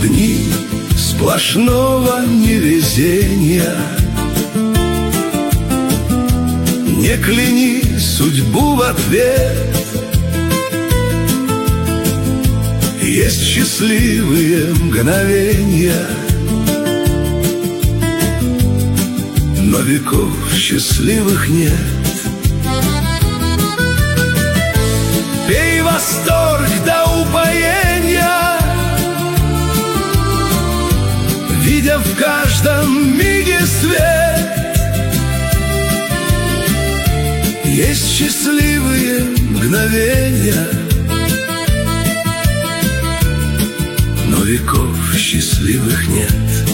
дни сплошного невезения. Не кляни судьбу в ответ. Есть счастливые мгновения, но веков счастливых нет. Пей восторг до упоения, видя в каждом миге свет. Есть счастливые мгновения, но веков счастливых нет.